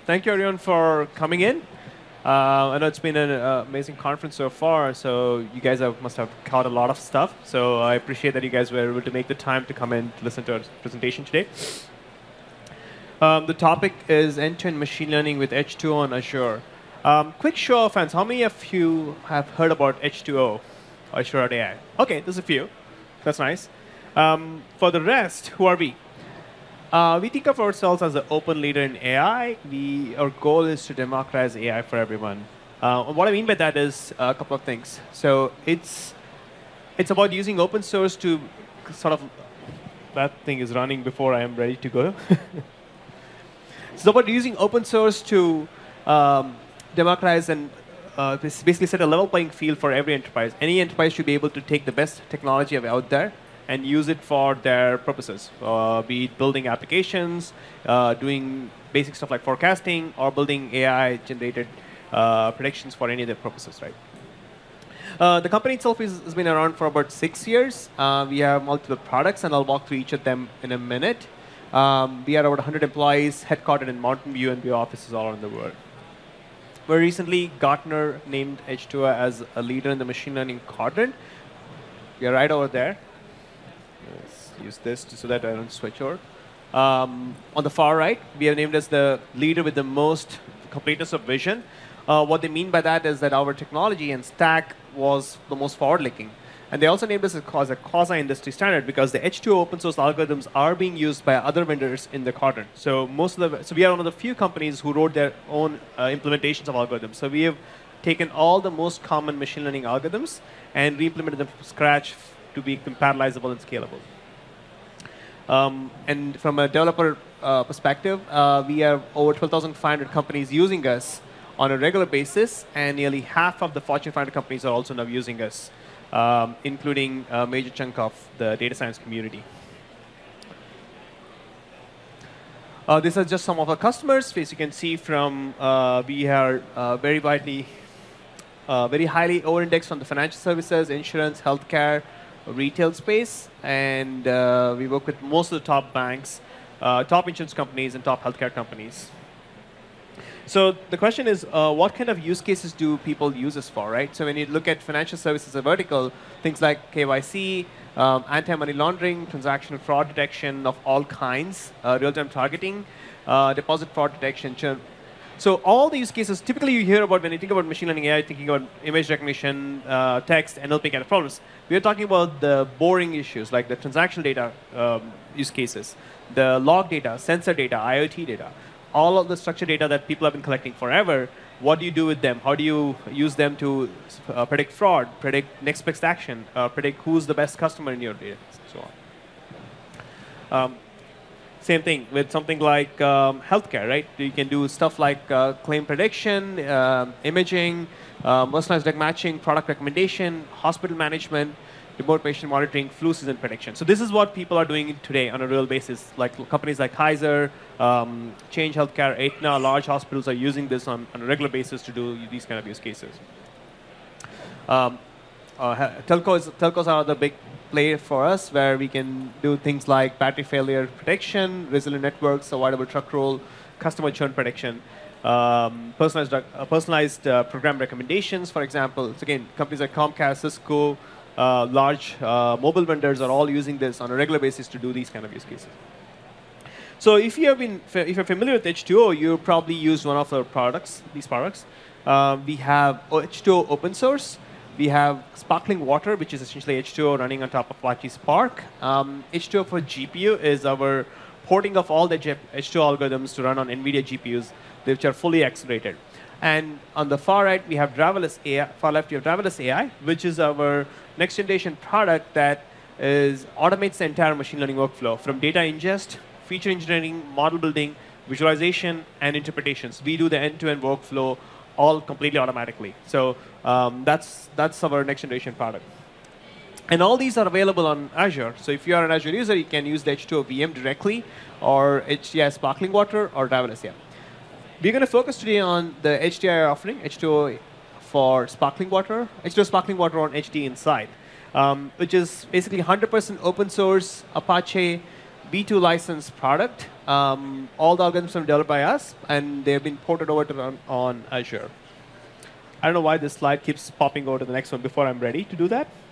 thank you everyone for coming in. I know it's been an amazing conference so far, so you guys must have caught a lot of stuff. So I appreciate that you guys were able to make the time to come in to listen to our presentation today. The topic is end-to-end machine learning with H2O on Azure. Quick show of hands, how many of you have heard about H2O, Azure.ai? OK, there's a few. That's nice. For the rest, who are we? We think of ourselves as an open leader in AI. Our goal is to democratize AI for everyone. What I mean by that is a couple of things. So it's about using open source to sort of, that thing is running before I am ready to go. It's about using open source to democratize and basically set a level playing field for every enterprise. Any enterprise should be able to take the best technology out there and use it for their purposes, be it building applications, doing basic stuff like forecasting, or building AI-generated predictions for any of their purposes, right? The company itself has been around for about 6 years. We have multiple products, and I'll walk through each of them in a minute. We are about 100 employees, headquartered in Mountain View, and we have offices all around the world. Very recently, Gartner named H2O as a leader in the machine learning quadrant. We are right over there. Let's use this so that I don't switch over. On the far right, we are named as the leader with the most completeness of vision. What they mean by that is that our technology and stack was the most forward-looking. And they also named us as a quasi-industry standard because the H2O open source algorithms are being used by other vendors in the quadrant. So we are one of the few companies who wrote their own implementations of algorithms. So we have taken all the most common machine learning algorithms and re-implemented them from scratch to be parallelizable and scalable. And from a developer perspective, we have over 12,500 companies using us on a regular basis, and nearly half of the Fortune 500 companies are also now using us, including a major chunk of the data science community. These are just some of our customers. As you can see from, we are very highly over-indexed on the financial services, insurance, healthcare, retail space, and we work with most of the top banks, top insurance companies, and top healthcare companies. So the question is, what kind of use cases do people use this for, right? So when you look at financial services as a vertical, things like KYC, anti-money laundering, transactional fraud detection of all kinds, real-time targeting, deposit fraud detection, churn. So all the use cases, typically you hear about when you think about machine learning AI, thinking about image recognition, text, NLP kind of problems. We are talking about the boring issues, like the transactional data use cases, the log data, sensor data, IoT data, all of the structured data that people have been collecting forever. What do you do with them? How do you use them to predict fraud, predict next best action, predict who's the best customer in your data, and so on. Same thing with something like healthcare, right? You can do stuff like claim prediction, imaging, personalized drug matching, product recommendation, hospital management, remote patient monitoring, flu season prediction. So this is what people are doing today on a real basis. Like companies like Kaiser, Change Healthcare, Aetna, large hospitals are using this on a regular basis to do these kind of use cases. Telcos are the big play for us, where we can do things like battery failure prediction, resilient networks, avoidable truck roll, customer churn prediction, personalized program recommendations, for example. So again, companies like Comcast, Cisco, large mobile vendors are all using this on a regular basis to do these kind of use cases. So if you're familiar with H2O, you probably used one of our products, these products. We have H2O open source. We have Sparkling Water, which is essentially H2O running on top of Apache Spark. H2O for GPU is our porting of all the H2O algorithms to run on NVIDIA GPUs, which are fully accelerated. And on the far right, we have Driverless AI. Far left, we have Driverless AI, which is our next generation product that automates the entire machine learning workflow from data ingest, feature engineering, model building, visualization, and interpretations. We do the end-to-end workflow all completely automatically. So that's our next generation product. And all these are available on Azure. So if you are an Azure user, you can use the H2O VM directly, or HDI Sparkling Water, or Driverless AI. We're going to focus today on the HDI offering, H2O for Sparkling Water, H2O Sparkling Water on HD Inside, which is basically 100% open source Apache V2 licensed product. All the algorithms are developed by us, and they've been ported over to run on Azure. I don't know why this slide keeps popping over to the next one before I'm ready to do that.